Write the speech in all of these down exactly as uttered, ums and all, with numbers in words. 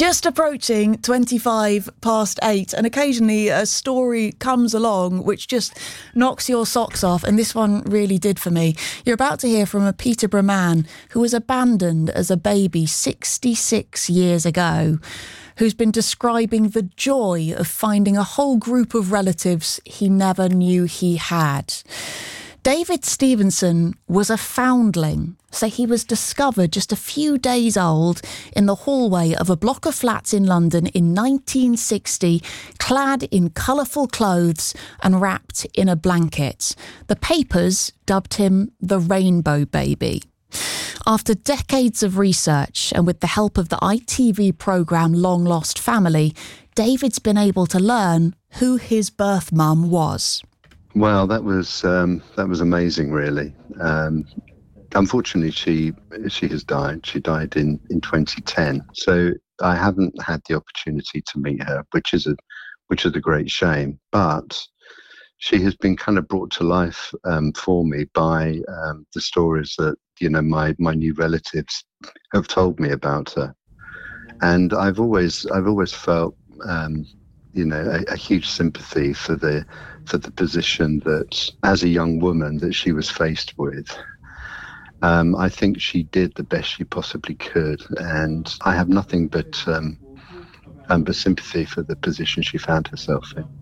Just approaching twenty-five past eight, and occasionally a story comes along which just knocks your socks off, and this one really did for me. You're about to hear from a Peterborough man who was abandoned as a baby sixty-six years ago, who's been describing the joy of finding a whole group of relatives he never knew he had. David Stevenson was a foundling, so he was discovered just a few days old in the hallway of a block of flats in London in nineteen sixty, clad in colourful clothes and wrapped in a blanket. The papers dubbed him the Rainbow Baby. After decades of research and with the help of the I T V programme Long Lost Family, David's been able to learn who his birth mum was. Well, that was um, that was amazing, really. Um, unfortunately, she she has died. She died in, in twenty ten. So I haven't had the opportunity to meet her, which is a which is a great shame. But she has been kind of brought to life um, for me by um, the stories that you know my my new relatives have told me about her, and I've always I've always felt. Um, you know, a, a huge sympathy for the for the position that, as a young woman, that she was faced with. Um, I think she did the best she possibly could, and I have nothing but um, um, but sympathy for the position she found herself in.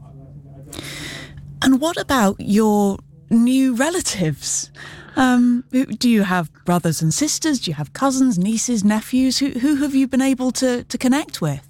And what about your new relatives? Um, do you have brothers and sisters? Do you have cousins, nieces, nephews? Who who have you been able to, to connect with?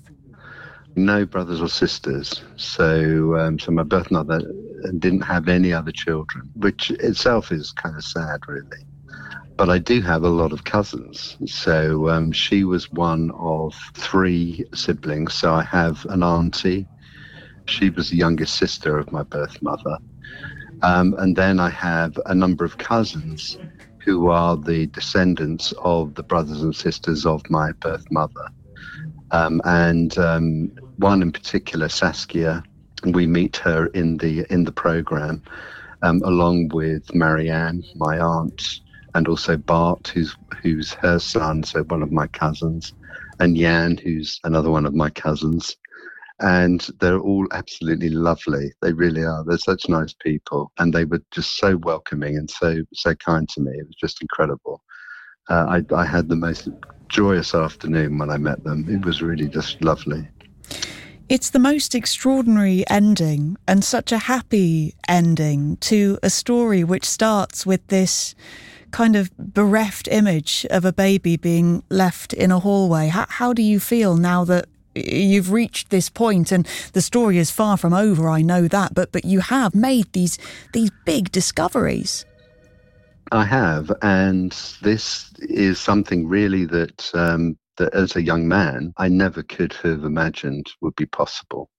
No brothers or sisters, so um, so my birth mother didn't have any other children, which itself is kind of sad, really. But I do have a lot of cousins. So um, she was one of three siblings. So I have an auntie. She was the youngest sister of my birth mother. Um, and then I have a number of cousins who are the descendants of the brothers and sisters of my birth mother. Um, and um, one in particular, Saskia, we meet her in the in the programme, um, along with Marianne, my aunt, and also Bart, who's who's her son, so one of my cousins, and Jan, who's another one of my cousins. And they're all absolutely lovely. They really are. They're such nice people, and they were just so welcoming and so so kind to me. It was just incredible. Uh, I, I had the most joyous afternoon when I met them. It was really just lovely. It's the most extraordinary ending, and such a happy ending to a story which starts with this kind of bereft image of a baby being left in a hallway. How, how do you feel now that you've reached this point, and the story is far from over, I know that, but but you have made these these big discoveries? I have, and this is something really that, um, that as a young man, I never could have imagined would be possible.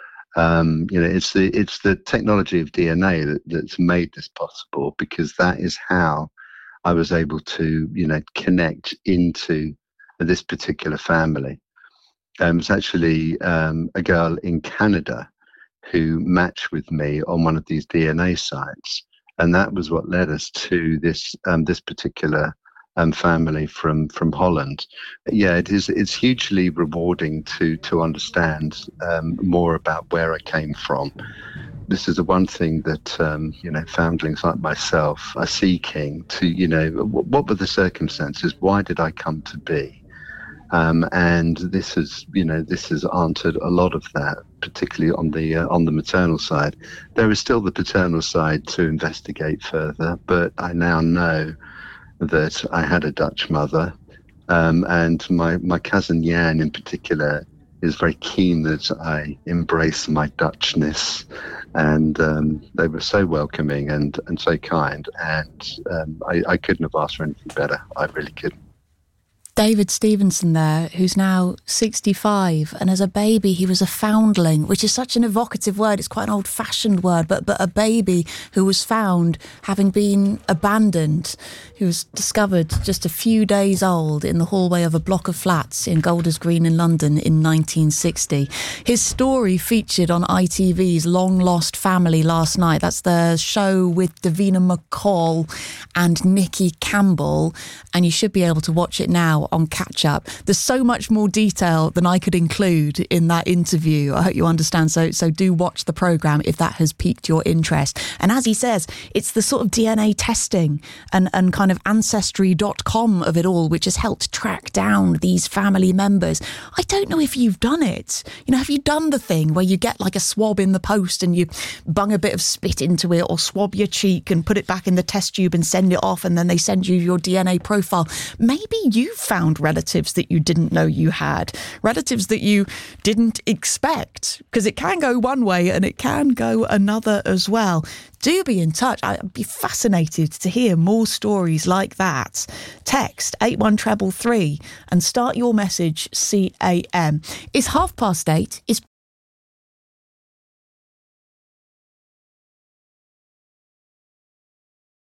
Um, you know, it's the it's the technology of D N A that, that's made this possible, because that is how I was able to, you know, connect into this particular family. Um, it's actually um, a girl in Canada who matched with me on one of these D N A sites. And that was what led us to this um, this particular um, family from from Holland. Yeah, it is. It's hugely rewarding to to understand um, more about where I came from. This is the one thing that um, you know foundlings like myself are seeking to. You know, what, what were the circumstances? Why did I come to be? Um, and this has, you know, this has answered a lot of that, particularly on the uh, on the maternal side. There is still the paternal side to investigate further, but I now know that I had a Dutch mother, um, and my my cousin Jan in particular is very keen that I embrace my Dutchness, and um, they were so welcoming and and so kind, and um, I, I couldn't have asked for anything better. I really couldn't. David Stevenson there, who's now sixty-five, and as a baby he was a foundling, which is such an evocative word. It's quite an old-fashioned word, but but a baby who was found having been abandoned, who was discovered just a few days old in the hallway of a block of flats in Golders Green in London in nineteen sixty. His story featured on I T V's Long Lost Family last night. That's the show with Davina McCall and Nikki Campbell, and you should be able to watch it now out on Catch Up. There's so much more detail than I could include in that interview. I hope you understand. So, so do watch the programme if that has piqued your interest. And as he says, it's the sort of D N A testing and, and kind of ancestry dot com of it all, which has helped track down these family members. I don't know if you've done it. You know, have you done the thing where you get like a swab in the post and you bung a bit of spit into it, or swab your cheek and put it back in the test tube and send it off, and then they send you your D N A profile? Maybe you found relatives that you didn't know you had, relatives that you didn't expect, because it can go one way and it can go another as well. Do be in touch. I'd be fascinated to hear more stories like that. Text eight one three three and start your message C A M. It's half past eight. It's